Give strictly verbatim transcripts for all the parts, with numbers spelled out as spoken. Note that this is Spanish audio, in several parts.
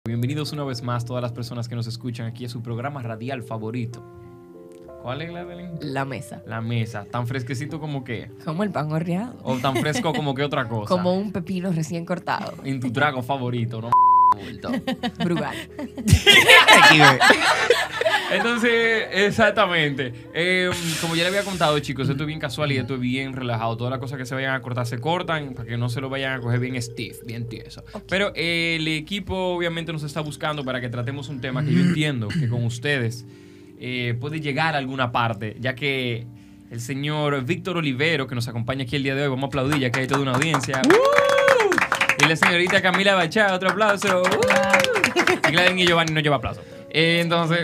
Bienvenidos una vez más todas las personas que nos escuchan aquí a su programa radial favorito. ¿Cuál es la de La mesa. La mesa. Tan fresquecito como que. Como el pan horneado. O tan fresco como que otra cosa. Como un pepino recién cortado. En tu trago favorito, ¿no? Brugal. Entonces, exactamente. Eh, como ya le había contado, chicos, esto es bien casual y esto es bien relajado. Todas las cosas que se vayan a cortar se cortan para que no se lo vayan a coger bien stiff, bien tieso. Okay. Pero eh, el equipo obviamente nos está buscando para que tratemos un tema que yo entiendo que con ustedes eh, puede llegar a alguna parte, ya que el señor Víctor Olivero, que nos acompaña aquí el día de hoy, vamos a aplaudir ya que hay toda una audiencia. ¡Uh! Y la señorita Camila Bachá, otro aplauso. ¡Uh! Y Gladys y Giovanni no lleva aplauso. Eh, entonces,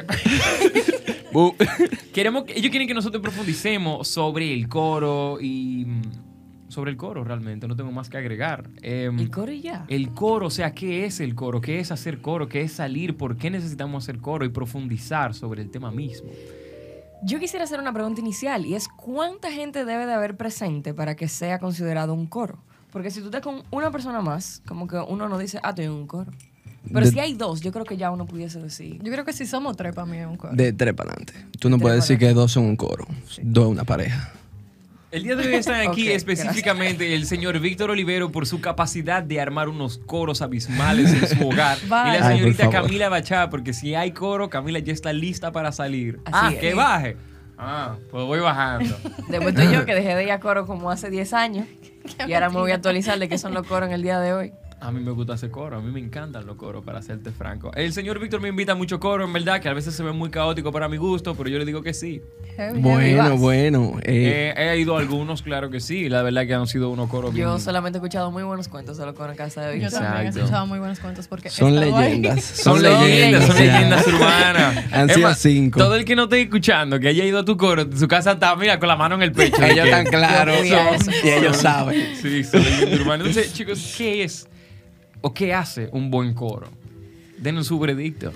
uh, queremos, ellos quieren que nosotros profundicemos sobre el coro y sobre el coro realmente, no tengo más que agregar. Eh, ¿El coro y ya? El coro, o sea, ¿qué es el coro? ¿Qué es hacer coro? ¿Qué es salir? ¿Por qué necesitamos hacer coro? Y profundizar sobre el tema mismo. Yo quisiera hacer una pregunta inicial y es ¿cuánta gente debe de haber presente para que sea considerado un coro? Porque si tú estás con una persona más, como que uno no dice, ah, estoy en un coro. Pero de, si hay dos, yo creo que ya uno pudiese decir. Yo creo que si somos tres, para mí es un coro. De tres para adelante. Tú no puedes decir que dos son un coro. Sí. Dos es una pareja. El día de hoy están aquí okay, específicamente gracias. El señor Víctor Olivero por su capacidad de armar unos coros abismales en su hogar. Bye. Y la señorita Ay, Camila Bachá, porque si hay coro, Camila ya está lista para salir. Así ah, es. que baje. Ah, pues voy bajando. Después estoy yo que dejé de ir a coro como hace diez años. Y ahora me voy a actualizar de qué son los coros en el día de hoy. A mí me gusta hacer coro, a mí me encantan los coros, para serte franco. El señor Víctor me invita a mucho coro, en verdad, que a veces se ve muy caótico para mi gusto, pero yo le digo que sí. Heavy, bueno, heavy bueno. Eh. Eh, he ido a algunos, claro que sí, la verdad que han sido unos coros bien. Yo solamente he escuchado muy buenos cuentos de los coros en casa de Víctor. Yo también he escuchado muy buenos cuentos porque son leyendas. Son, son leyendas, son leyendas urbanas. Han sido cinco. Todo el que no esté escuchando, que haya ido a tu coro, su casa está, mira, con la mano en el pecho. Ellos están claros y ellos saben. Sí, son leyendas urbanas. Entonces, chicos, ¿qué es? ¿O qué hace un buen coro? Denos su veredicto.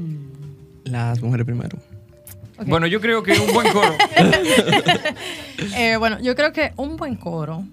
Las mujeres primero. Okay. Bueno, yo creo que un buen coro. eh, bueno, yo creo que un buen coro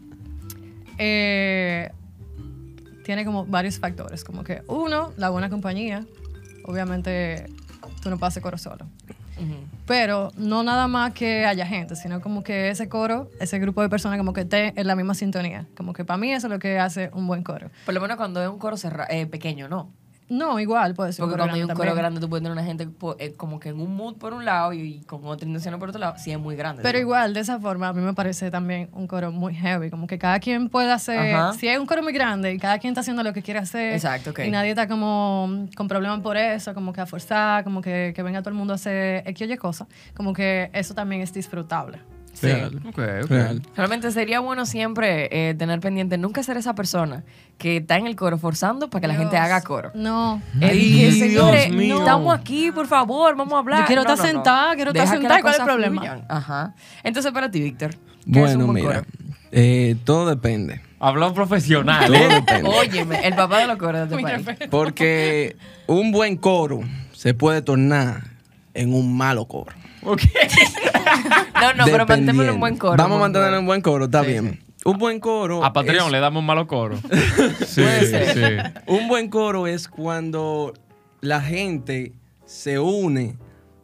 eh, tiene como varios factores. Como que uno, la buena compañía. Obviamente, tú no puedes hacer coro solo. Uh-huh. Pero no nada más que haya gente, sino como que ese coro, ese grupo de personas como que esté en la misma sintonía. Como que para mí eso es lo que hace un buen coro. Por lo menos cuando es un coro cerra, eh, pequeño, ¿no? No, igual puede ser. Porque un coro cuando hay un también. coro grande tú puedes tener una gente eh, como que en un mood por un lado y, y con otra intención por otro lado, sí es muy grande. Pero digo. igual, de esa forma, a mí me parece también un coro muy heavy. Como que cada quien puede hacer... Ajá. Si hay un coro muy grande y cada quien está haciendo lo que quiere hacer. Exacto, ok. Y nadie está como con problemas por eso, como que a forzar, como que, que venga todo el mundo a hacer X o Y cosas. Como que eso también es disfrutable. Sí. Real. Okay, okay. Real. Realmente sería bueno siempre eh, tener pendiente, nunca ser esa persona que está en el coro forzando para que Dios. La gente haga coro. No. Ay, el señores, no. Estamos aquí, por favor, vamos a hablar. Yo quiero no, estar no, sentada, no. quiero estar sentada. ¿Cuál es el problema? Fluyan. Ajá. Entonces, para ti, Víctor, ¿qué bueno, es un buen mira, coro? Eh, todo depende. Habló profesional. Todo depende. Óyeme, el papá de los coros de este país. Porque un buen coro se puede tornar en un malo coro. Okay. no, no, pero manténlo en buen coro. Vamos a mantenerlo en buen coro, está sí, bien. Sí. Un buen coro. A Patreon es... le damos un malo coro. sí, sí. Un buen coro es cuando la gente se une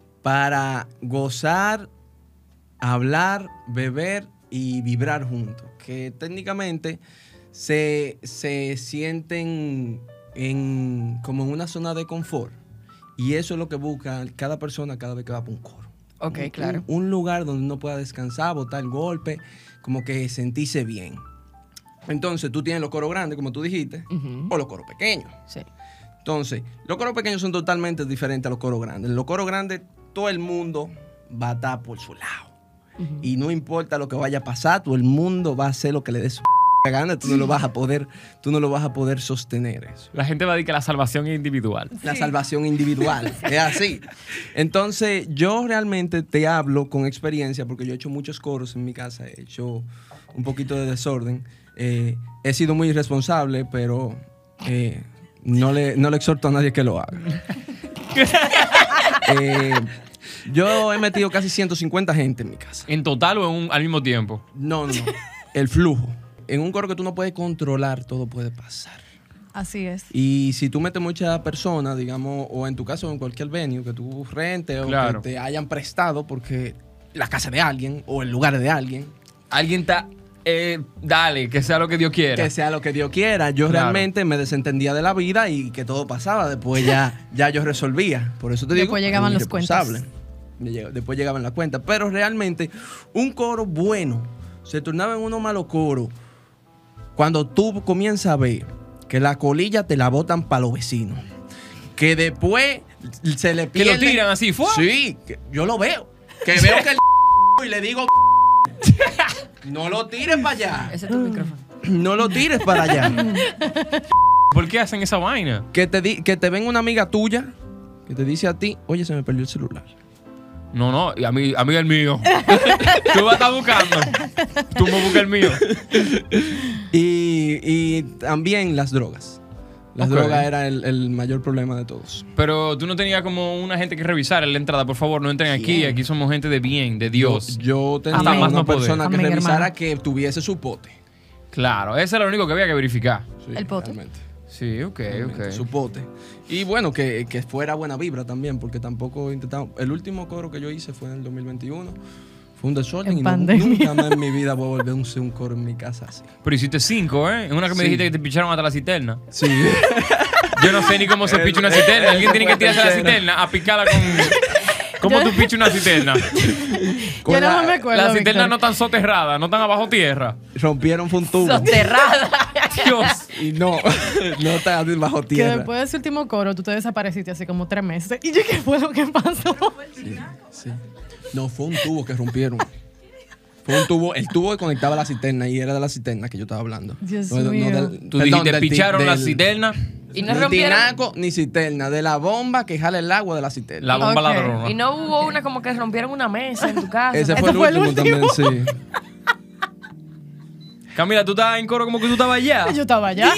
para gozar, hablar, beber y vibrar juntos. Que técnicamente se, se sienten en, como en una zona de confort. Y eso es lo que busca cada persona cada vez que va para un coro. Ok, un, claro. Un, un lugar donde uno pueda descansar, botar el golpe, como que sentirse bien. Entonces, tú tienes los coros grandes, como tú dijiste, uh-huh. o los coros pequeños. Sí. Entonces, los coros pequeños son totalmente diferentes a los coros grandes. En los coros grandes, todo el mundo va a estar por su lado. Uh-huh. Y no importa lo que vaya a pasar, todo el mundo va a hacer lo que le dé su gana, tú no lo vas a poder, tú no lo vas a poder sostener eso. La gente va a decir que la salvación es individual. La sí. salvación individual, es así. Entonces, yo realmente te hablo con experiencia, porque yo he hecho muchos coros en mi casa, he hecho un poquito de desorden. Eh, he sido muy irresponsable, pero eh, no, le, no le exhorto a nadie que lo haga. eh, yo he metido casi ciento cincuenta gente en mi casa. ¿En total o en un, al mismo tiempo? No, no, no. El flujo. En un coro que tú no puedes controlar, todo puede pasar. Así es. Y si tú metes muchas personas, digamos, o en tu caso en cualquier venue que tú rentes Claro. o que te hayan prestado porque la casa de alguien o el lugar de alguien, Alguien está. Eh, dale, que sea lo que Dios quiera. que sea lo que Dios quiera. Yo Claro. realmente me desentendía de la vida y que todo pasaba. Después ya, ya yo resolvía. Por eso te digo. Después llegaban era los irresponsable. Me llega- Después llegaban las cuentas. Pero realmente, un coro bueno se tornaba en uno malo coro cuando tú comienzas a ver que la colilla te la botan para los vecinos. Que después se le Que pierde. lo tiran así, ¿fue? Sí, que yo lo veo. Que veo que el y le digo. No lo tires para allá. Ese es tu micrófono. No lo tires para allá. ¿Por qué hacen esa vaina? Que te, di- que te venga una amiga tuya que te dice a ti, oye, se me perdió el celular. No, no, y a mí, a mí el mío. Tú vas a estar buscando. Tú me buscas el mío. Y, y también las drogas. Las Ok. drogas era el, el mayor problema de todos. Pero tú no tenías como una gente que revisar en la entrada. Por favor, no entren aquí. Bien. Aquí somos gente de bien, de Dios. Yo, yo tenía Amén. una Más no poder. persona que Amén, revisara hermano. que tuviese su pote. Claro, eso era lo único que había que verificar. Sí, El pote. realmente. Sí, ok, Realmente, ok. Su pote. Y bueno, que, que fuera buena vibra también, porque tampoco intentamos. El último coro que yo hice fue en el dos mil veintiuno. Fue un desorden En y no- pandemia. nunca más en mi vida voy a volver a hacer un coro en mi casa así. Pero hiciste cinco, ¿eh? En una que me Sí. dijiste que te picharon hasta la cisterna. Sí. Yo no sé ni cómo se picha una Ese- cisterna. Alguien ese tiene que fue tirarse a la tercero. cisterna a picarla con. ¿Cómo tú pichas una cisterna? Con Yo no la- me acuerdo. Las cisternas Víctor. no están soterradas, no están abajo tierra. Rompieron fue un tubo. Soterrada. Dios. Y no, no está bajo Que tierra. después de ese último coro tú te desapareciste hace como tres meses. Y yo, ¿qué fue lo que pasó? Sí, sí. No, fue un tubo que rompieron. Fue un tubo, el tubo que conectaba la cisterna y era de la cisterna que yo estaba hablando. Dios No, no, mío. del- Tú perdón, dijiste, del ti- picharon la del- cisterna, Y no Ni rompieron. tinaco ni cisterna, de la bomba que jala el agua de la cisterna. la bomba Ok. ladrona. Y no hubo una como que rompieron una mesa en tu casa. Ese Ese fue el fue el último, último. también, sí. Camila, tú estabas en coro como que tú estabas allá. Yo estaba allá.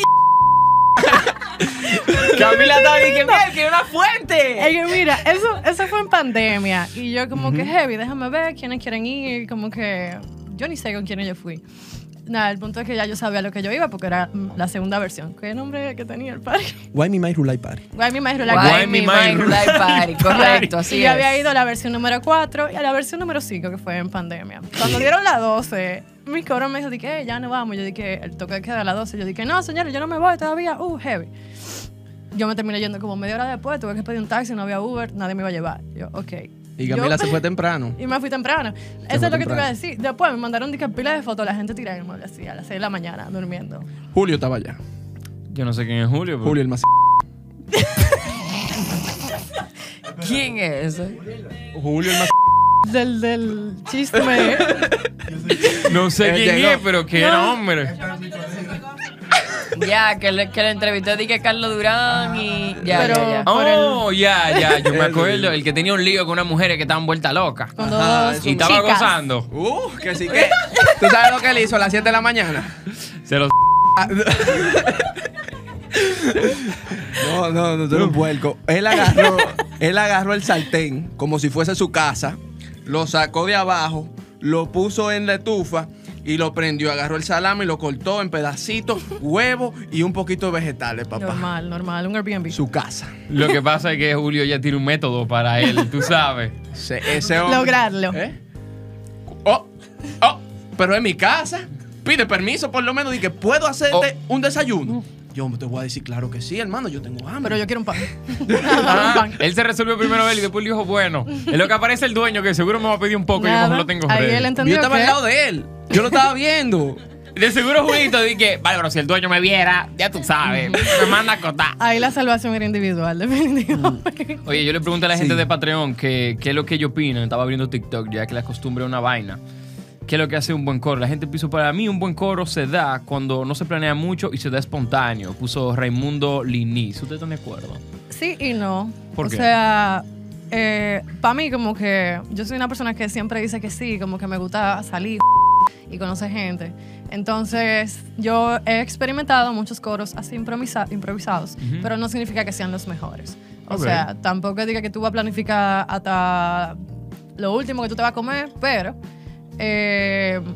Camila estaba diciendo que quiere una fuente. Es que mira, eso, eso fue en pandemia. Y yo como que heavy, déjame ver quiénes quieren ir. Como que yo ni sé con quiénes yo fui. Nada, el punto es que ya yo sabía lo que yo iba porque era mm, la segunda versión. ¿Qué nombre que tenía el parque? Why me my Rulay Party. Guay, mi maestro la Guay, Guay, mi mi mind. mind life party. Correcto, Y así yo es. había ido a la versión número cuatro y a la versión número cinco, que fue en pandemia. Cuando dieron la doce, mi coro me dijo, dije, "Eh, ya no vamos. Yo dije, el toque de queda a las doce. Yo dije, no, señores, yo no me voy todavía. Uh, heavy. Yo me terminé yendo como media hora después, tuve que pedir un taxi, no había Uber, nadie me iba a llevar. Yo, ok. Y Camila Yo- se fue temprano. Y me fui temprano. Eso fue es lo que te temprano. iba a decir. Después me mandaron dique pila de fotos, la gente tirada en el mueble así, a las seis de la mañana, durmiendo. Julio estaba allá. Yo no sé quién es Julio. pero- Julio el más. ¿Quién es ese? Julio el más. Del, del chisme. No sé Él quién llegó. es, pero qué No. hombre. Ya, que le, que le entrevistó dije Carlos Durán y ya, Pero- ya, ya. Por Oh, ya, ya. Yo me Ese acuerdo. mismo. El que tenía un lío con una mujer que estaban vuelta loca. Con Ajá, dos eso Y estaba chicas. gozando. Uh, que sí que. ¿Tú sabes lo que él hizo a las siete de la mañana? Se los. No, no, no, tú eres un puerco. Él agarró, él agarró el sartén como si fuese su casa, lo sacó de abajo, lo puso en la estufa y lo prendió. Agarró el salami y lo cortó en pedacitos, huevo y un poquito de vegetales, papá. Normal, normal, un Airbnb. Su casa. Lo que pasa es que Julio ya tiene un método para él, tú sabes. Ese, ese hombre- Lograrlo. ¿Eh? Oh, oh, pero en mi casa. Pide permiso por lo menos y que puedo hacerte un desayuno. Yo te voy a decir, claro que sí, hermano, yo tengo hambre. Pero yo quiero un pan. Ah, un pan. él se resolvió primero él y después le dijo, bueno, es lo que aparece el dueño que seguro me va a pedir un poco y yo Nada. mejor lo tengo Ahí ready. él yo entendió estaba que al lado de él. Yo lo estaba viendo. De seguro Julito dije, vale, pero si el dueño me viera, ya tú sabes, me manda a acotar. ahí la salvación era individual, definitivamente. Oye, yo le pregunté a la gente Sí. de Patreon que, qué es lo que ellos opinan. Estaba abriendo TikTok, ya que la costumbre es una vaina. ¿Qué es lo que hace un buen coro? La gente puso, para mí un buen coro se da cuando no se planea mucho y se da espontáneo. Puso Raimundo Liniz. ¿Ustedes están de acuerdo? Sí y no. ¿Por o qué? sea, eh, para mí como que yo soy una persona que siempre dice que sí, como que me gusta salir y conocer gente. Entonces, yo he experimentado muchos coros así improvisa- improvisados, Ujú. pero no significa que sean los mejores. O Ok. sea, tampoco diga que tú vas a planificar hasta lo último que tú te vas a comer, pero eh,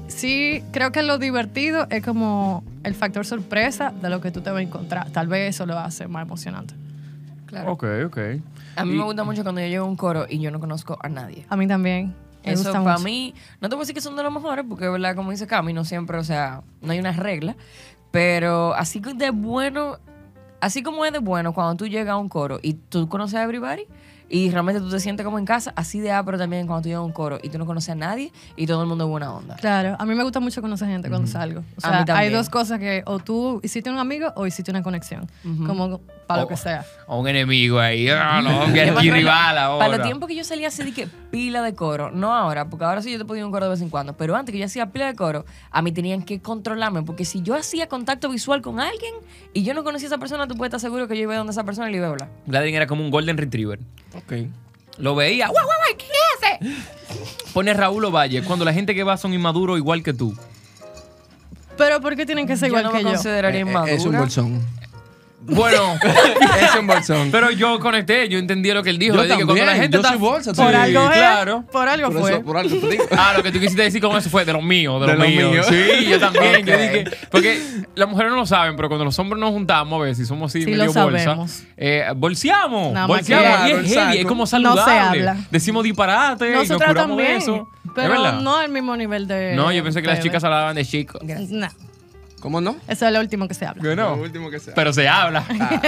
sí, creo que lo divertido es como el factor sorpresa de lo que tú te vas a encontrar. Tal vez eso lo hace más emocionante. Claro. Ok, ok. A mí Y- me gusta mucho cuando yo llego a un coro y yo no conozco a nadie. A mí también. Me Eso gusta para mucho. mí, no te puedo decir que son de los mejores, porque, ¿verdad? Como dice Cami, no siempre, o sea, no hay una regla. Pero así que de bueno, así como es de bueno cuando tú llegas a un coro y tú conoces a everybody y realmente tú te sientes como en casa, así de pero también cuando tú llegas a un coro y tú no conoces a nadie y todo el mundo es buena onda. Claro, a mí me gusta mucho conocer gente cuando salgo. O A sea, mí hay también. dos cosas que o tú hiciste un amigo o hiciste una conexión. Como para Oh. lo que sea. O un enemigo ahí. Ah, no, que Yo me es acuerdo, rival ahora. Para los tiempos que yo salía así de que pila de coro, no ahora, porque ahora sí yo te podía ir a un coro de vez en cuando, pero antes que yo hacía pila de coro, a mí tenían que controlarme, porque si yo hacía contacto visual con alguien y yo no conocía a esa persona, tú puedes estar seguro que yo iba a donde esa persona y le iba a hablar. Gladys era como un Golden Retriever. Ok. Lo veía. ¡Guau, guau, guau! ¿Quién es ese? Pone Raúl Ovalle. Cuando la gente que va son inmaduros igual que tú. Pero ¿por qué tienen que ser yo igual no que me yo? consideraría Eh, eh, inmadura. es un bolsón. Bueno, Es un bolsón. pero yo conecté, yo entendí lo que él dijo. Yo Le dije, también, cuando la gente yo está... soy bolsa, Sí, Por algo es. claro. Por algo Por fue. eso, por algo te digo. Ah, lo que tú quisiste decir con eso fue de los míos, de, De los los míos. míos. Sí, yo también. Yo Ok. dije, porque las mujeres no lo saben, pero cuando los hombres nos juntamos, a ver si somos así Sí, medio lo bolsa, sabemos. eh, bolseamos, Nada más bolseamos. que- y Claro, es heavy, exacto. es como No se saludable. habla. Decimos disparate y nos Nosotras curamos de también. eso. ¿Es Pero verdad? no al mismo nivel de. No, yo pensé que las ustedes. chicas hablaban de chicos. No, ¿Cómo no? eso es lo último que se habla. Que no. Lo último que sea. Pero se habla.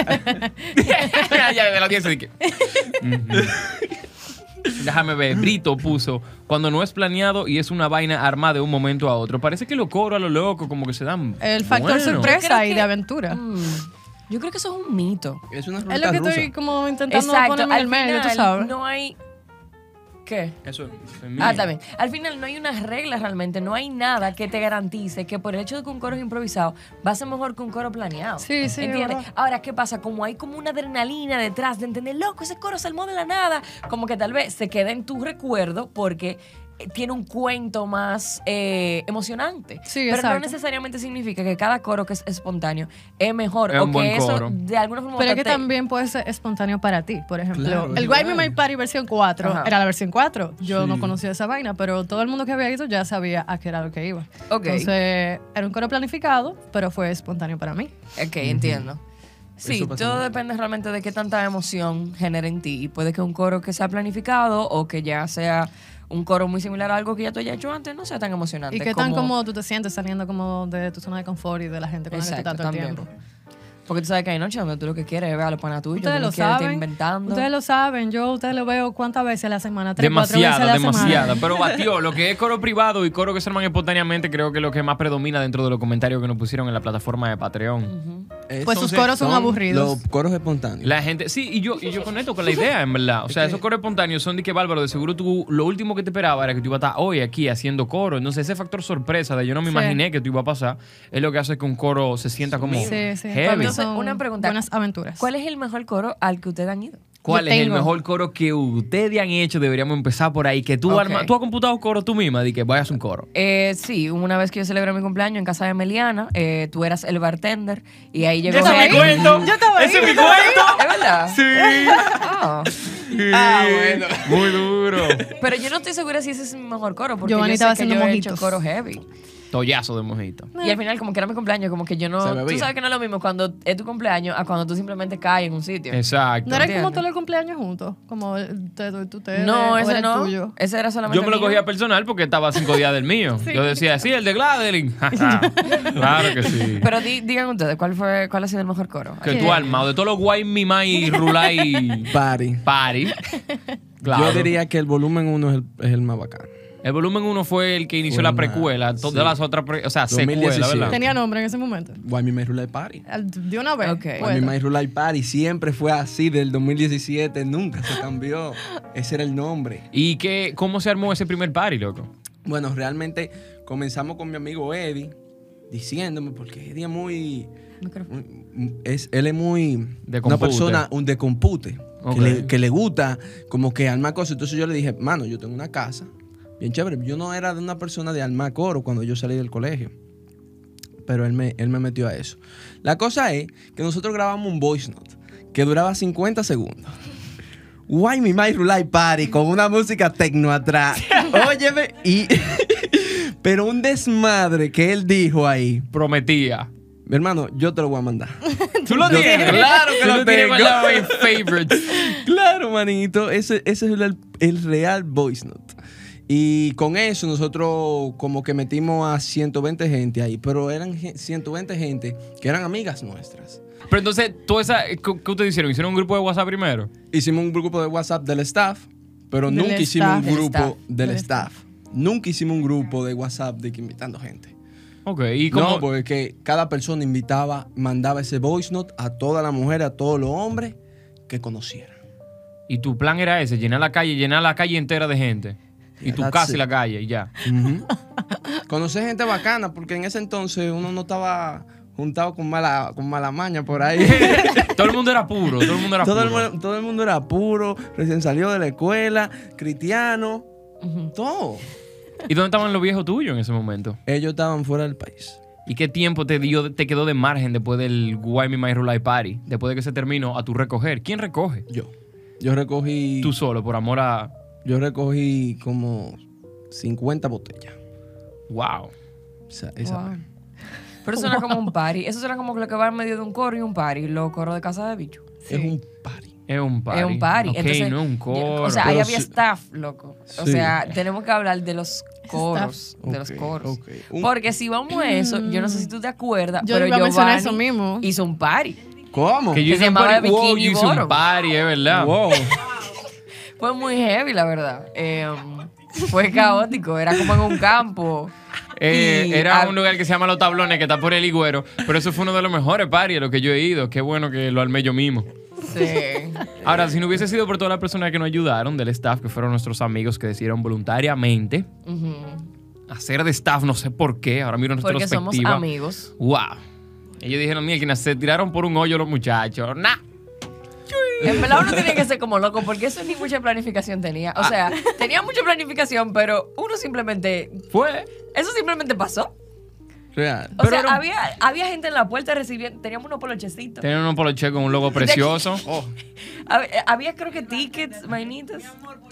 ya de la audiencia dije. Ujú. Déjame ver. Brito puso, cuando no es planeado y es una vaina armada de un momento a otro. Parece que lo cobro a lo loco, como que se dan. El factor bueno. sorpresa Yo creo y que- de aventura. Mm, yo creo que eso es un mito. Es una Es ruleta lo que rusa. estoy como intentando Exacto. ponerme en Al el medio, tú final, sabes. no hay... ¿Qué? Eso es mío. Ah, también. Al final no hay unas reglas realmente, no hay nada que te garantice que por el hecho de que un coro es improvisado va a ser mejor que un coro planeado. Sí, sí, ¿Entiendes? verdad. Ahora, ¿qué pasa? Como hay como una adrenalina detrás de entender, loco, ese coro se armó de la nada, como que tal vez se quede en tu recuerdo porque eh, tiene un cuento más eh, emocionante. Sí, Pero no exacto. necesariamente significa que cada coro que es espontáneo es mejor Es o un que buen eso coro. de alguna forma Pero es que te- también puede ser espontáneo para ti. Por ejemplo, Claro, el es Why Me igual. My Party versión cuatro Ajá. era la versión cuatro. Yo Sí. no conocía esa vaina, pero todo el mundo que había ido ya sabía a qué era lo que iba. Ok. Entonces, era un coro planificado, pero fue espontáneo para mí. Ok, entiendo. Sí, Eso pasa todo mucho. depende realmente de qué tanta emoción genera en ti. Y puede que un coro que sea planificado o que ya sea un coro muy similar a algo que ya tú hayas hecho antes no sea tan emocionante. Y qué tan cómodo tú te sientes saliendo como de tu zona de confort y de la gente con la que tú Exacto, estás todo el también. tiempo. Porque tú sabes que hay noches donde tú lo que quieres es ver a los panas tuyos, Ustedes tú lo no quieres estar saben. inventando. Ustedes lo saben. Yo ustedes lo veo cuántas veces a la semana. Tres, cuatro Demasiada, veces a la demasiada. semana. Pero batió. Lo que es coro privado y coro que se arman espontáneamente, creo que es lo que más predomina dentro de los comentarios que nos pusieron en la plataforma de Patreon. Eh, Pues sus entonces, coros son aburridos. Los coros espontáneos. La gente, sí, y yo, y yo conecto con la idea, en verdad. O sea, esos coros espontáneos son de que, Bárbaro, de seguro tú, lo último que te esperaba era que tú ibas a estar hoy aquí haciendo coro. Entonces, ese factor sorpresa de yo no me Sí. imaginé que tú ibas a pasar, es lo que hace que un coro se sienta como Sí, sí. heavy. Para mí Entonces, son una pregunta. Buenas aventuras. ¿Cuál es el mejor coro al que ustedes han ido? ¿Cuál Yo es el tengo- mejor coro que ustedes han hecho? Deberíamos empezar por ahí. Que tú, Ok. arma- tú has computado coro tú misma, de que vayas a un coro. Eh, sí, una vez que yo celebré mi cumpleaños en casa de Meliana, eh, tú eras el bartender y ahí llegó... ¡Ese es mi ahí. cuento! Yo estaba ahí, ¡Ese es yo mi estaba ahí. cuento! ¿Es verdad? Sí. Ah. Ah, bueno. Muy duro. Pero yo no estoy segura si ese es mi mejor coro, porque Giovanni yo estaba sé que haciendo yo he mojitos. hecho coro heavy. Tollazo de mojito. Y al final, como que era mi cumpleaños, como que yo no... Se Tú bebía. sabes que no es lo mismo cuando es tu cumpleaños a cuando tú simplemente caes en un sitio. Exacto. ¿No era Entiendo. como todos los cumpleaños juntos? Como el- te doy tu té No, o ese era el no. tuyo. Ese era solamente Yo me lo mío. cogía personal porque estaba a cinco días del mío. Yo decía, sí, el de Gladeline. Claro que sí. Pero di- digan ustedes, ¿cuál fue cuál ha sido el mejor coro? Que tú armado de todos los guay, mima y rulay Party. party. Claro. Yo diría que el volumen uno es el, es el más bacano. El volumen uno fue el que inició Fue la una- precuela. Todas sí. las otras, pre- o sea, dos mil secuela, diecisiete. ¿verdad? Tenía nombre en ese momento. Why Me My Rulay Party. Al- De una vez. Ok. Bueno. Why Me My Rulay Party siempre fue así del dos mil diecisiete. Nunca se cambió. Ese era el nombre. ¿Y qué, cómo se armó ese primer party, loco? Bueno, realmente comenzamos con mi amigo Eddie diciéndome, porque Eddie es muy... Es, él es muy... De una compute. persona, un de compute. Ok. Que, le, que le gusta como que armar cosas. Entonces yo le dije, mano, yo tengo una casa bien chévere. Yo no era de una persona de armar coro cuando yo salí del colegio. Pero él me, él me metió a eso. La cosa es que nosotros grabamos un voice note que duraba cincuenta segundos. Why Me My Rulay Party con una música tecno atrás. Óyeme, y Pero un desmadre que él dijo ahí. Prometía. Mi hermano, yo te lo voy a mandar. ¿Tú lo Yo- tienes? Claro que Tú lo lo tienes tengo. guardado en favorites. Claro, manito. Ese, ese es el, el real voice note. Y con eso nosotros como que metimos a ciento veinte gente ahí. Pero eran ge- ciento veinte gente que eran amigas nuestras. Pero entonces, ¿tú esa, ¿qué, qué ustedes hicieron? ¿Hicieron un grupo de WhatsApp primero? Hicimos un grupo de WhatsApp del staff, pero Del nunca hicimos staff. un grupo Del staff. del, Del staff. Nunca hicimos un grupo de WhatsApp de que invitando gente. Ok, ¿y cómo? No, porque que cada persona invitaba, mandaba ese voice note a todas las mujeres, a todos los hombres que conocieran. Y tu plan era ese, llenar la calle, llenar la calle entera de gente. Y Yeah, tu that's casa y it. la calle, y ya. Ujú. Conocer gente bacana, porque en ese entonces uno no estaba juntado con mala, con mala maña por ahí. Todo el mundo era puro, todo el mundo era todo, el, puro. mu- todo el mundo era puro, recién salió de la escuela, cristiano, todo. ¿Y dónde estaban los viejos tuyos en ese momento? Ellos estaban fuera del país. ¿Y qué tiempo te dio, te quedó de margen después del Why Me My Rulay Party? Después de que se terminó, a tu recoger. ¿Quién recoge? Yo. Yo recogí. Tú solo, por amor a... Yo recogí como cincuenta botellas. Wow. Esa, esa Wow. vez. Pero eso era como un party. Eso era como lo que va en medio de un coro y un party. Los coros de casa de bicho. Es un party. Es un party. Es un party. Ok, Entonces, no es un coro. O sea, Pero ahí había sí- staff, loco. O Sí. sea, tenemos que hablar de los coros. De los Ok, coros. ok. Un- Porque si vamos a eso, yo no sé si tú te acuerdas, Yo pero iba a mencionar Giovanni eso mismo. hizo un party. ¿Cómo? que yo que hice se un llamaba party. Wow, Bikini yo hice un Bottom. party, es verdad. Wow. Fue muy heavy, la verdad. Eh, fue caótico. Era como en un campo. Eh, Y era hab- un lugar que se llama Los Tablones, que está por el Higüero. Pero eso fue uno de los mejores parties a los que yo he ido. Qué bueno que lo armé yo mismo. Sí. Ahora, si no hubiese sido por todas las personas que nos ayudaron del staff, que fueron nuestros amigos que decidieron voluntariamente Ujú. hacer de staff, no sé por qué, ahora miro nuestra Porque somos perspectiva. amigos. Wow. Ellos dijeron, mira, quienes se tiraron por un hoyo los muchachos. Nah. En verdad uno tiene que ser como loco porque eso ni mucha planificación tenía. O sea, tenía mucha planificación, pero uno simplemente... Fue. Eso simplemente pasó. Real. O Pero sea, era un- había, había gente en la puerta recibiendo... Teníamos unos polochecitos. Tenían un poloche con un logo precioso. Oh, Había, había creo que tickets, vainitas.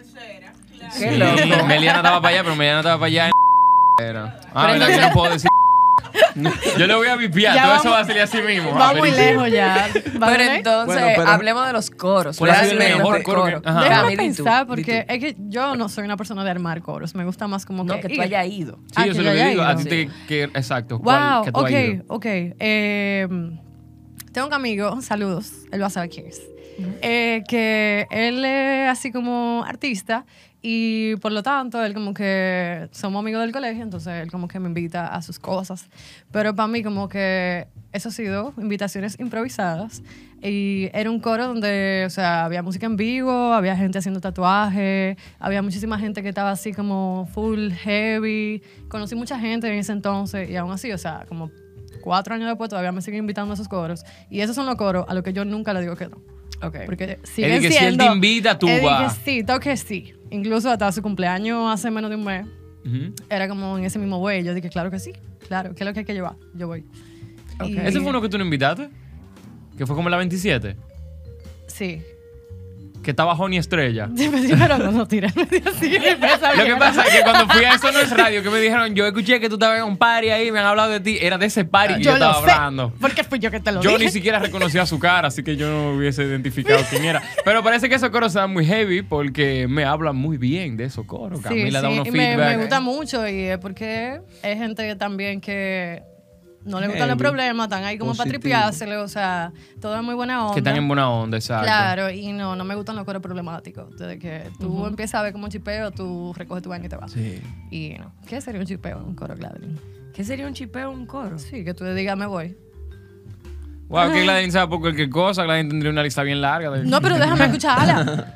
Qué Sí. loco. Meliana estaba para allá, pero Meliana estaba para allá en... Era. Ah, Pero verdad que entonces- no puedo decir... Yo le voy a vipiar, Ya todo vamos- eso va a salir así mismo. Va A muy ver, lejos ya. Pero ¿Vale? entonces, Bueno, pero- hablemos de los coros. ¿Cuál ha sido el Realmente mejor coro que- Ajá. Déjame Cami, di tú, pensar, di porque tú. es que yo no soy una persona de armar coros. Me gusta más como No, que que tú ir. hayas ido. Sí, Ah, yo que se yo lo haya digo. A ido. ti te... Que, exacto. ¿cuál Wow, que tú has ok, ido? ok. Eh, tengo un amigo, saludos, él va a saber quién es, eh, que él es así como artista y por lo tanto él como que somos amigos del colegio, entonces él como que me invita a sus cosas. Pero para mí como que eso ha sido invitaciones improvisadas y era un coro donde, o sea, había música en vivo, había gente haciendo tatuajes, había muchísima gente que estaba así como full heavy. Conocí mucha gente en ese entonces y aún así, o sea, como cuatro años después todavía me siguen invitando a esos coros. Y esos son los coros a los que yo nunca le digo que no. Ok. Porque siguen Es de que si él siendo... te invita, tú es de vas. que sí, tengo que sí. Incluso hasta su cumpleaños hace menos de un mes, Ujú. era como en ese mismo güey. Yo dije, claro que sí, claro. ¿Qué es lo que hay que llevar? Yo voy. Ok. Y- ¿Ese fue uno que tú no invitaste? Que fue como la veintisiete. Sí. Que estaba Honey Estrella. Pero no, no tira. Así, Lo que pasa es que cuando fui a Eso No Es Radio, que me dijeron, yo escuché que tú estabas en un party ahí, me han hablado de ti. Era de ese party que yo, Yo lo estaba sé, hablando. porque fui yo que te lo Yo dije. ni siquiera reconocía su cara, así que yo no hubiese identificado quién era. Pero parece que esos coros están muy heavy porque me hablan muy bien de esos coros. Sí, Camila da sí, unos y me, feedback. me gusta mucho y es porque hay gente también que no le gustan los Heavy. problemas, están ahí como para Positivo. tripiársele, o sea, todo es muy buena onda. Que están en buena onda, exacto. Claro, y no, no me gustan los coros problemáticos. Desde que tú empiezas a ver como un chipeo, tú recoges tu vaina y te vas. sí. Y no, ¿qué sería un chipeo? Un coro, Gladys. ¿Qué sería un chipeo un coro? Sí, que tú le digas, me voy. Wow, que Gladys sabe por cualquier cosa. Gladys tendría una lista bien larga. de- No, pero déjame escucharla.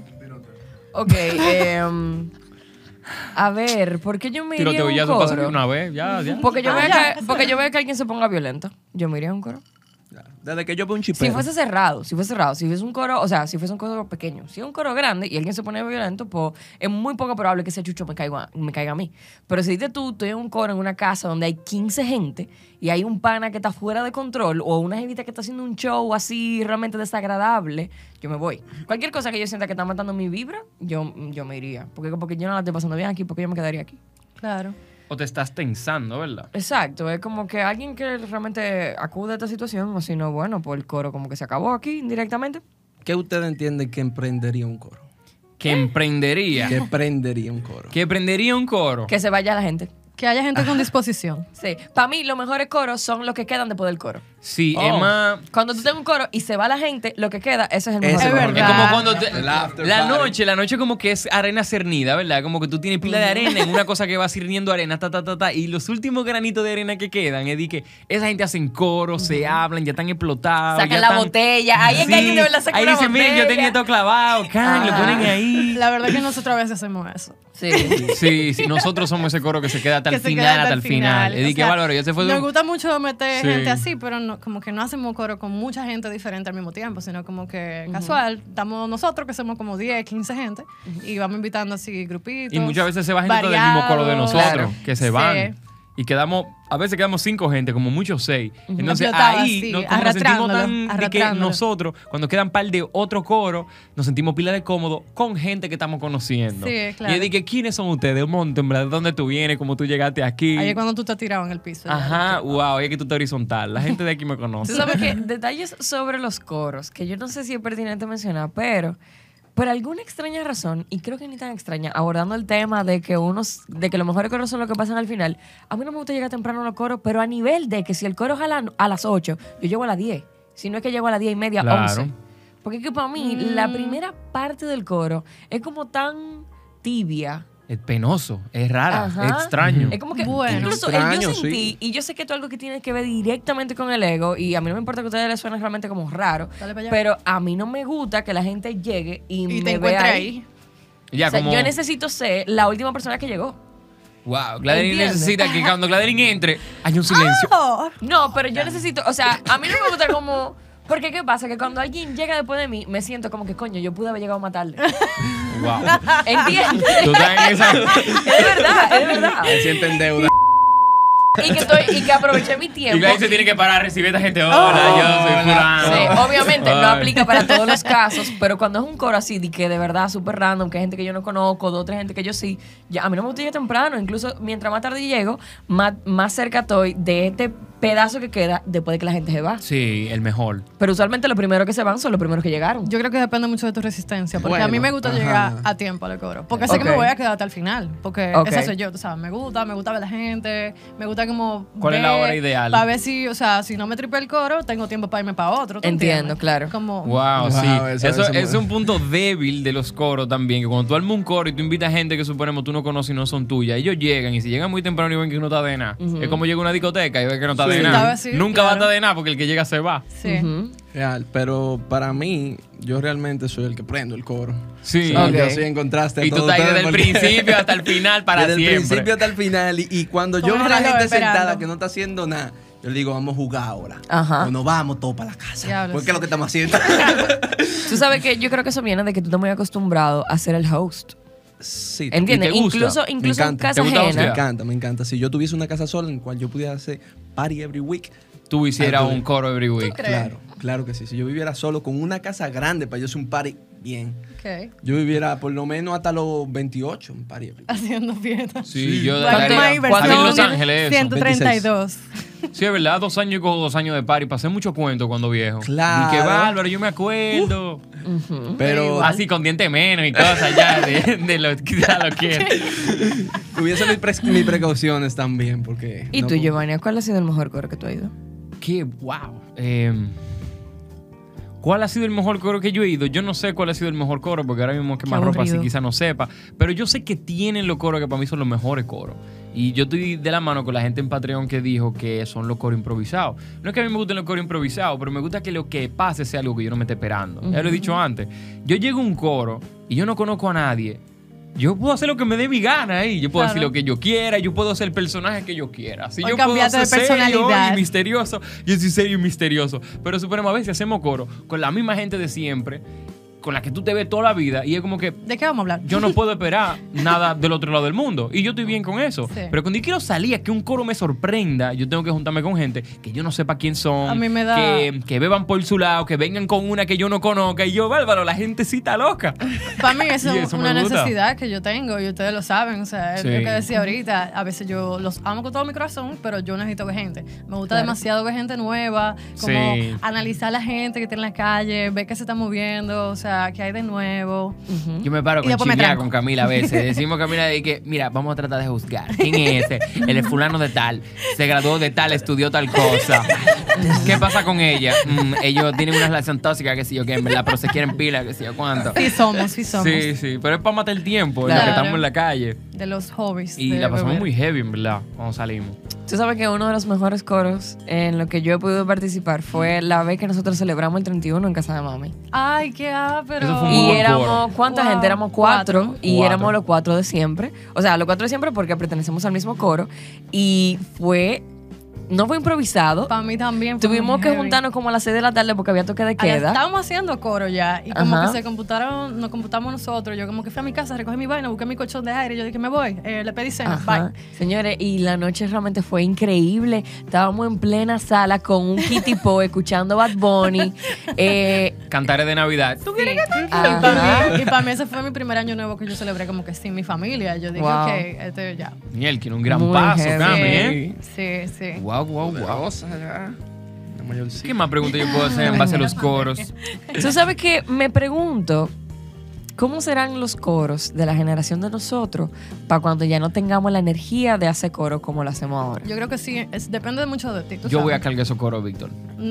Ok, em, a ver, ¿por qué yo me iría a Tiroteo un ya se pasa coro? una vez, ya, ya. Porque yo, Ah, veo ya. que, porque yo veo que alguien se ponga violento. Yo me iría a un coro. Desde que yo veo un chipero. Si fuese cerrado, si fuese cerrado, si fuese un coro, o sea, si fuese un coro pequeño, si es un coro grande y alguien se pone violento, pues es muy poco probable que ese chucho me caiga, me caiga a mí. Pero si dices tú, estoy en un coro en una casa donde hay quince gente y hay un pana que está fuera de control o una jevita que está haciendo un show así realmente desagradable, yo me voy. Cualquier cosa que yo sienta que está matando mi vibra, yo, yo me iría. Porque, porque yo no la estoy pasando bien aquí, porque yo me quedaría aquí. Claro. O te estás tensando, ¿verdad? Exacto, es como que alguien que realmente acude a esta situación, o si no, bueno, pues el coro como que se acabó aquí indirectamente. ¿Qué ustedes entienden que emprendería un coro? Que emprendería. ¿Qué prendería un coro? Que emprendería un coro. Que se vaya la gente. Que haya gente con disposición. Sí, para mí los mejores coros son los que quedan después del coro. Sí, Oh. es más... Cuando tú tengas un coro y se va la gente, lo que queda, ese es el mejor Ese coro. es Es verdad. como cuando te- El after la party. noche, la noche como que es arena cernida, ¿verdad? Como que tú tienes pila de arena en una cosa que va sirviendo arena, ta, ta, ta, ta, y los últimos granitos de arena que quedan es de que esa gente hacen coro, se hablan, ya están explotados. Sacan ya la están- botella, ahí es que alguien de verdad saca ahí una dicen, miren, yo botella". tenía esto clavado, can, lo Ajá. ponen ahí. La verdad que nosotros a veces hacemos eso. Sí. Sí, sí, nosotros somos ese coro que se queda hasta Que el se final, queda hasta el final. O Es de que sea, bárbaro, ya se fue de Nos un- gusta mucho meter Sí. gente así, pero no, como que no hacemos coro con mucha gente diferente al mismo tiempo, sino como que casual. Estamos nosotros, que somos como diez, quince gente, y vamos invitando así grupitos. Y muchas veces se va gente del mismo coro de variados. nosotros, Claro. que se Sí. van. Y quedamos, a veces quedamos cinco gente, como muchos seis. Entonces Explotado ahí así, nos, como nos sentimos arrastrándolo, tan de que arrastrándolo. nosotros, cuando quedan par de otro coro, nos sentimos pila de cómodo con gente que estamos conociendo. Sí, claro. Y yo dije, ¿quiénes son ustedes? Un montón, ¿de dónde tú vienes? ¿Cómo tú llegaste aquí? Ahí es cuando tú te has tirado en el piso. ya. Ajá, wow, es que tú estás horizontal. La gente de aquí me conoce. Tú sabes que detalles sobre los coros, que yo no sé si es pertinente mencionar, pero por alguna extraña razón, y creo que ni tan extraña, abordando el tema de que unos, de que los mejores coros son los que pasan al final, a mí no me gusta llegar temprano a los coros, pero a nivel de que si el coro es a, la- a las ocho, yo llego a las diez. Si no es que llego a las diez y media, Claro. once. Porque es que para mí, la primera parte del coro es como tan tibia. Es penoso, es rara, Ajá. es extraño. Es como que Bueno. incluso Extraño, yo sentí, sí. y yo sé que esto es algo que tiene que ver directamente con el ego, y a mí no me importa que a ustedes les suene realmente como raro, Dale pa' allá. pero a mí no me gusta que la gente llegue y, Y me te vea encuentres ahí. ahí. Ya O sea, como, yo necesito ser la última persona que llegó. wow, Gladeline ¿Entiendes? necesita que cuando Gladeline entre, haya un silencio. Oh, No, pero yo necesito, o sea, a mí no me gusta como... Porque ¿qué pasa? Que cuando alguien llega después de mí, me siento como que, coño, yo pude haber llegado más tarde. Wow. ¿Entiendes? Tú estás en esa... Es verdad, es verdad. Me siento en deuda. Y que, estoy, y que aproveché mi Y tiempo. Gladys se tiene que parar a recibir a esta gente. Hola, Oh. yo soy fulano. Sí, obviamente no Ay. aplica para todos los casos, pero cuando es un coro así, de que de verdad súper random, que hay gente que yo no conozco, dos o tres gente que yo sí, ya, a mí no me gusta llegar temprano, incluso mientras más tarde llego, más, más cerca estoy de este pedazo que queda después de que la gente se va. Sí, el mejor. Pero usualmente los primeros que se van son los primeros que llegaron. yo creo que depende mucho de tu resistencia, porque a Bueno, mí me gusta ajá. llegar a tiempo al coro, porque sé Ok. que me voy a quedar hasta el final, porque Ok. esa soy yo, tú sabes, me gusta, me gusta ver la gente, me gusta como ¿Cuál es la hora ideal? Para ver si, o sea, si no me tripé el coro, tengo tiempo para irme para otro. ¿tú Entiendo, entiendes? claro. Como, Wow, Wow, sí. eso- Eso, eso me- es un punto débil de los coros también. Que cuando tú armas un coro y tú invitas gente que suponemos tú no conoces y no son tuyas, ellos llegan y si llegan muy temprano y ven que no está de nada. Es como llega a una discoteca y ven que no está Sí. de nada. Estaba así, Nunca va a claro. estar de nada porque el que llega se va. sí. Ujú. Real, pero para mí, yo realmente soy el que prendo el coro. Sí. O sea, Ok. Yo soy en contraste a Y tú todos estás ahí ustedes desde el porque- principio hasta el final para desde siempre. el principio hasta el final. Y, y cuando Con yo el veo a la reloj gente esperando. sentada que no está haciendo nada, yo le digo, vamos a jugar ahora. Ajá. O nos vamos todos para la casa. Diablo, Porque sí. es lo que estamos haciendo. Tú sabes que yo creo que eso viene de que tú estás muy acostumbrado a ser el host. Sí. ¿Entiendes? ¿Y te gusta? Incluso, Me incluso en encanta. casa ¿Te gusta ajena. Me hostear? encanta, me encanta. Si yo tuviese una casa sola en la cual yo pudiera hacer party every week, Tú hicieras Algo de- un coro every week. crees? claro, claro que sí. Si yo viviera solo con una casa grande para yo hacer un party bien, Ok. yo viviera por lo menos hasta los veintiocho un party every week. Haciendo fiesta. Sí, yo ¿Cuánto daría- más ¿Cuánto en Los versión Ángeles eso? ciento treinta y dos. Sí, es verdad, dos años y cojo dos años de party. Pasé mucho cuento cuando viejo. Claro. Y que bárbaro, yo me acuerdo. Pero Así con dientes menos y cosas ya de, de lo que ya lo quiero. tuviese mis, pre- mis precauciones también, porque... ¿Y no tú, con- Giovanni, cuál ha sido el mejor coro que tú has ido? Qué wow. Eh, ¿Cuál ha sido el mejor coro que yo he ido? Yo no sé cuál ha sido el mejor coro porque ahora mismo que Qué más ropa así aburrido. quizá no sepa. Pero yo sé que tienen los coros que para mí son los mejores coros. Y yo estoy de la mano con la gente en Patreon que dijo que son los coros improvisados. No es que a mí me gusten los coros improvisados, pero me gusta que lo que pase sea algo que yo no me esté esperando. Ya lo he dicho antes. Yo llego a un coro y yo no conozco a nadie. Yo puedo hacer lo que me dé mi gana ahí. Yo puedo Claro. decir lo que yo quiera. Yo puedo ser el personaje que yo quiera. Si Hoy yo puedo cambiaste ser de serio personalidad. y misterioso, yo soy serio y misterioso. Pero suponemos a veces hacemos coro con la misma gente de siempre, con la que tú te ves toda la vida. Y es como que ¿De qué vamos a hablar? yo no puedo esperar nada del otro lado del mundo. Y yo estoy bien con eso. Sí. Pero cuando yo quiero salir a que un coro me sorprenda, yo tengo que juntarme con gente que yo no sepa quién son. A mí me da- Que, que beban por su lado, que vengan con una que yo no conozca. Y yo, bárbaro, la gente sí está loca. para mí eso Y es eso una me gusta. necesidad que yo tengo y ustedes lo saben. O sea, es Sí. lo que decía ahorita. A veces yo los amo con todo mi corazón, pero yo necesito ver gente. Me gusta Claro. demasiado ver gente nueva, como Sí. analizar la gente que está en la calle, ver qué se está moviendo, o sea, qué hay de nuevo. Ujú. Yo me paro Y con después me chilear tranco. con Camila a veces. Decimos Camila de que, mira, vamos a tratar de juzgar. ¿Quién es ese? Él es fulano de tal. Se graduó de tal, estudió tal cosa. ¿Qué pasa con ella? Mm, ellos tienen una relación tóxica, que sé yo qué, en verdad, pero se quieren pila, que sé yo cuánto. Sí somos, sí somos. Sí, sí, pero es para matar el tiempo, en lo Claro. que estamos en la calle. De los hobbies. Y de la pasamos beber. muy heavy, en verdad, cuando salimos. Tú sabes que uno de los mejores coros en lo que yo he podido participar fue la vez que nosotros celebramos el treinta y uno en casa de mami. Ay, qué ápero. Eso fue un Y buen éramos, coro. ¿cuánta Wow, gente? Éramos cuatro, cuatro. y Cuatro. éramos los cuatro de siempre. O sea, los cuatro de siempre porque pertenecemos al mismo coro. Y fue, no fue improvisado. Para mí también. fue Tuvimos muy que heavy. juntarnos como a las seis de la tarde porque había toque de A las- queda. Estábamos haciendo coro ya y como Ajá. que se computaron, nos computamos nosotros. Yo como que fui a mi casa, recogí mi vaina, busqué mi colchón de aire. Yo dije, me voy, eh, le pedí cena, Ajá. bye. Señores, y la noche realmente fue increíble. Estábamos en plena sala con un Kitty Po escuchando Bad Bunny. Eh, Cantares de Navidad. ¿Tú quieres que te Ajá. Y para mí, y pa' mí ese fue mi primer año nuevo que yo celebré como que sin mi familia. Yo dije, Wow. ok, este ya. Miel, que un gran Muy paso, heavy. Cami, ¿eh? Sí, sí. Wow, wow, wow. Poderosa ya. La mayorcita. ¿Qué más preguntas yo puedo hacer en base a los coros? Tú sabes que me pregunto, ¿cómo serán los coros de la generación de nosotros para cuando ya no tengamos la energía de hacer coro como lo hacemos ahora? Yo creo que sí, es- depende de mucho de ti. tú Yo voy a sabes. cargar esos coros, Víctor.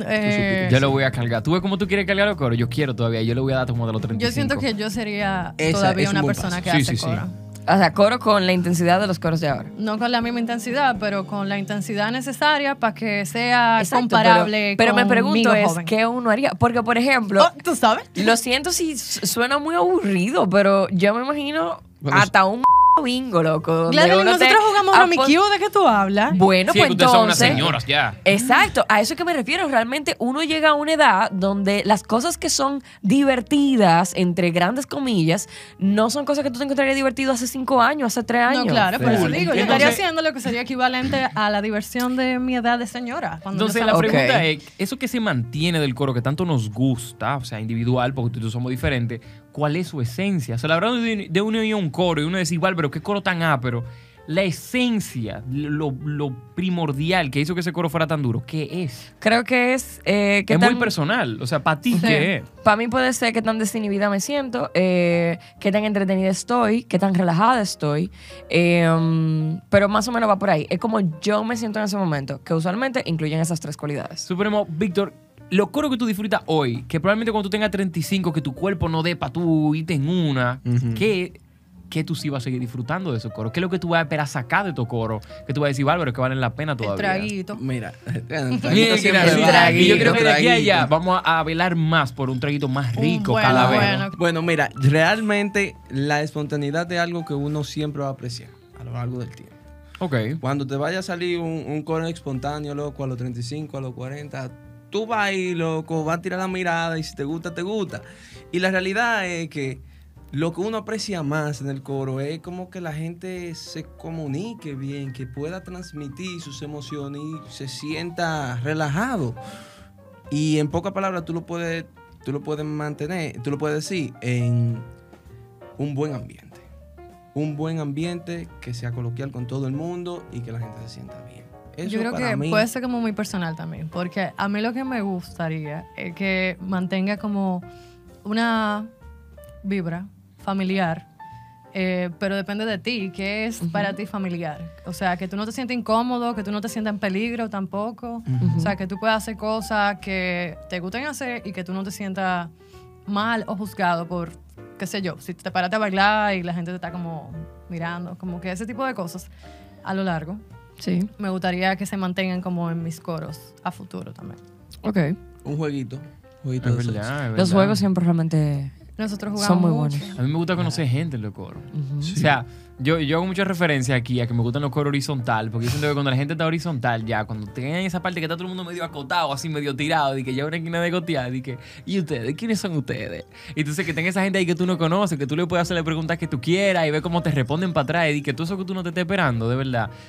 Eh, Yo lo voy a cargar. ¿Tú ves cómo tú quieres cargar los coros? Yo quiero todavía. Yo le voy a dar como de los treinta y yo cinco. siento que yo sería Esa todavía es un una buen persona paso. que Sí, hace sí, sí. coro. O sea, coro con la intensidad de los coros de ahora. No con la misma intensidad, pero con la intensidad necesaria para que sea Exacto, comparable pero, pero me conmigo pregunto es, joven. ¿qué uno haría? Porque, por ejemplo, Oh, ¿tú sabes? lo siento si su- suena muy aburrido, pero yo me imagino Bueno, hasta un bingo, loco. donde Gladys, uno nosotros te jugamos apo- Rummikub, ¿de qué tú hablas? Bueno, Sí, pues que ustedes son unas entonces... señoras ya. Exacto, a eso es que me refiero. Realmente uno llega a una edad donde las cosas que son divertidas, entre grandes comillas, no son cosas que tú te encontrarías divertido hace cinco años, hace tres años. No, claro, por eso Full. digo, yo Entonces- estaría haciendo lo que sería equivalente a la diversión de mi edad de señora. Cuando Entonces yo la estaba- Ok. pregunta es, eso que se mantiene del coro que tanto nos gusta, o sea, individual, porque tú y tú somos diferentes, ¿cuál es su esencia? O sea, la verdad de, de uno y un coro y uno dice, igual, pero qué coro tan ápero. La esencia, lo, lo primordial que hizo que ese coro fuera tan duro, ¿qué es? Creo que es... Eh, qué Es tan- muy personal. O sea, para ti, Sí. ¿qué es? Para mí puede ser qué tan desinhibida me siento, eh, qué tan entretenida estoy, qué tan relajada estoy. eh, um, pero más o menos va por ahí. Es como yo me siento en ese momento, que usualmente incluyen esas tres cualidades. Supremo, Víctor, los coros que tú disfrutas hoy, que probablemente cuando tú tengas treinta y cinco, que tu cuerpo no dé para tú irte en una, Ujú. ¿qué, ¿qué tú sí vas a seguir disfrutando de esos coros? ¿Qué es lo que tú vas a esperar sacar de tu coro? Que tú vas a decir, Bárbaro, que valen la pena El todavía. traguito. Mira, Bien, siempre gracias. va. Y yo creo que de aquí a Traguito. allá vamos a velar más por un traguito más Un rico bueno, cada vez. bueno. Bueno, mira, realmente la espontaneidad es algo que uno siempre va a apreciar a lo largo del tiempo. Ok. Cuando te vaya a salir un, un coro espontáneo, loco, a los treinta y cinco, a los cuarenta, tú vas ahí, loco, vas a tirar la mirada y si te gusta, te gusta. Y la realidad es que lo que uno aprecia más en el coro es como que la gente se comunique bien, que pueda transmitir sus emociones y se sienta relajado. Y en pocas palabras tú lo puedes, tú lo puedes mantener, tú lo puedes decir en un buen ambiente. Un buen ambiente que sea coloquial con todo el mundo y que la gente se sienta bien. Eso Yo creo para que mí, puede ser como muy personal también, porque a mí lo que me gustaría es que mantenga como una vibra familiar, eh, pero depende de ti, ¿qué es para ti familiar? O sea, que tú no te sientas incómodo, que tú no te sientas en peligro tampoco, o sea, que tú puedas hacer cosas que te gusten hacer y que tú no te sientas mal o juzgado por, qué sé yo, si te paraste a bailar y la gente te está como mirando, como que ese tipo de cosas a lo largo. Sí, Me gustaría que se mantengan como en mis coros a futuro también. ok. un jueguito. jueguito Es de sexo. verdad, es Los verdad. juegos siempre realmente Nosotros jugamos son muy mucho. buenos. A mí me gusta conocer gente en los coros. Ujú. O sea, yo, yo hago mucha referencia aquí a que me gustan los coros horizontal, porque yo siento que cuando la gente está horizontal ya, cuando tengan esa parte que está todo el mundo medio acotado, así medio tirado, y que ya una esquina de gotear, y que, ¿y ustedes? ¿Quiénes son ustedes? Y entonces que tenga esa gente ahí que tú no conoces, que tú le puedes hacerle preguntas que tú quieras y ver cómo te responden para atrás, y que todo eso que tú no te estés esperando, de verdad.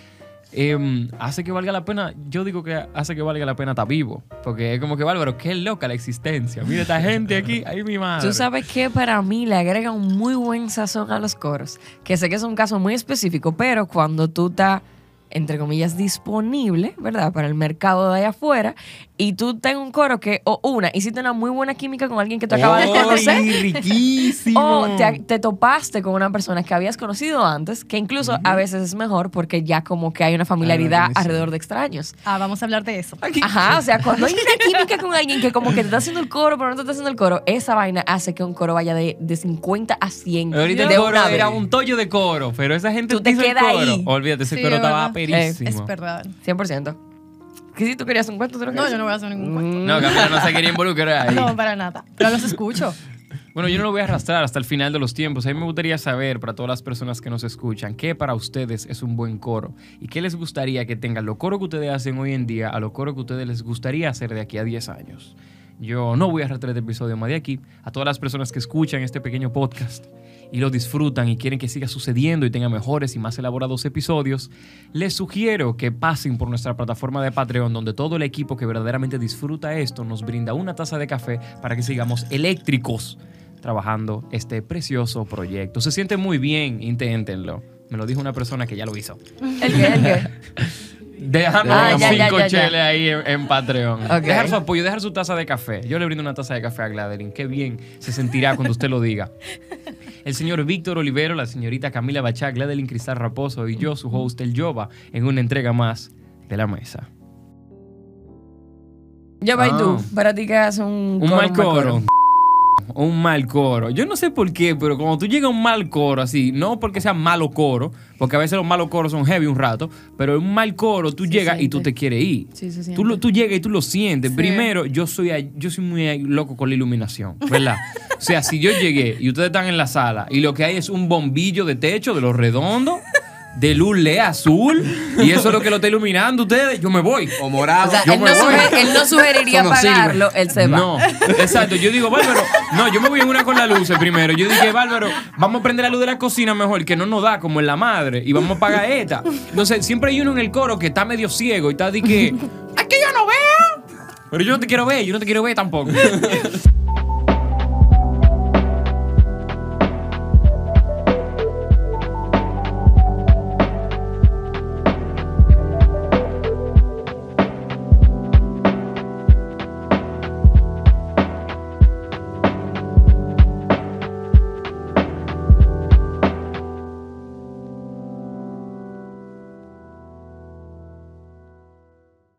eh, hace que valga la pena, yo digo que hace que valga la pena estar vivo. Porque es como que, Bárbaro, qué loca la existencia. Mira esta gente aquí, ahí mi madre. Tú sabes que para mí le agrega un muy buen sazón a los coros. Que sé que es un caso muy específico, pero cuando tú estás, entre comillas, disponible, ¿verdad? Para el mercado de allá afuera, y tú estás en un coro que, o una, hiciste una muy buena química con alguien que tú acabas de conocer. ¡Ay, riquísimo! O te, te topaste con una persona que habías conocido antes, que incluso uh-huh. a veces es mejor porque ya como que hay una familiaridad ah, alrededor de extraños. Ah, vamos a hablar de eso. Ajá, o sea, cuando hay una química con alguien que como que te está haciendo el coro, pero no te está haciendo el coro, esa vaina hace que un coro vaya de, de cincuenta a cien. Ahorita de el coro una era vez. un tollo de coro, pero esa gente tú te hizo quedas el coro. ahí. Olvídate, ese Sí, coro estaba ¿verdad? perísimo. Es verdad. cien por ciento. ¿Qué si tú querías un cuento? ¿Tú lo No, querías? yo no voy a hacer ningún cuento. No, Camila no se quería involucrar ahí. No, para nada. Pero los escucho. Bueno, yo no lo voy a arrastrar hasta el final de los tiempos. A mí me gustaría saber, para todas las personas que nos escuchan, qué para ustedes es un buen coro y qué les gustaría que tengan los coros que ustedes hacen hoy en día a los coros que ustedes les gustaría hacer de aquí a diez años. Yo no voy a arrastrar este episodio más de aquí. A todas las personas que escuchan este pequeño podcast y lo disfrutan y quieren que siga sucediendo y tenga mejores y más elaborados episodios, les sugiero que pasen por nuestra plataforma de Patreon, donde todo el equipo que verdaderamente disfruta esto nos brinda una taza de café para que sigamos eléctricos trabajando este precioso proyecto. Se siente muy bien, inténtenlo. Me lo dijo una persona que ya lo hizo. ¿El qué? ¿El qué? Déjanos Ah, unos ya, ya, cinco ya, ya. cheles ahí en, en Patreon. Ok. Dejar su apoyo, dejar su taza de café. Yo le brindo una taza de café a Gladeline. Qué bien se sentirá cuando usted lo diga. El señor Víctor Olivero, la señorita Camila Bachá, Gladeline Cristal Raposo y yo, su host, el Yoba, en una entrega más de La Mesa. Ya va, y Ah. tú, para ti que haces un, Un coro, mal coro. Un mal coro. Yo no sé por qué, pero cuando tú llegas a un mal coro así, no porque sea malo coro, porque a veces los malos coros son heavy un rato, pero un mal coro tú Se llegas y siente. tú te quieres ir. Sí, se siente. Tú, lo- tú llegas y tú lo sientes. Sí. Primero, yo soy, yo soy muy loco con la iluminación, ¿verdad? O sea, si yo llegué y ustedes están en la sala y lo que hay es un bombillo de techo de los redondos, de luz L E D azul, y eso es lo que lo está iluminando ustedes, yo me voy. O morado. O sea, Yo él me no, voy. suger- él no sugeriría Eso no sirve. pagarlo, él se va. No, exacto. Yo digo, Bárbaro, no, yo me voy en una con la luz primero. Yo dije, Bárbaro, vamos a prender la luz de la cocina mejor, que no nos da como en la madre, y vamos a pagar esta. Entonces, siempre hay uno en el coro que está medio ciego y está de que, ¡ay, que yo no veo! Pero yo no te quiero ver, yo no te quiero ver tampoco.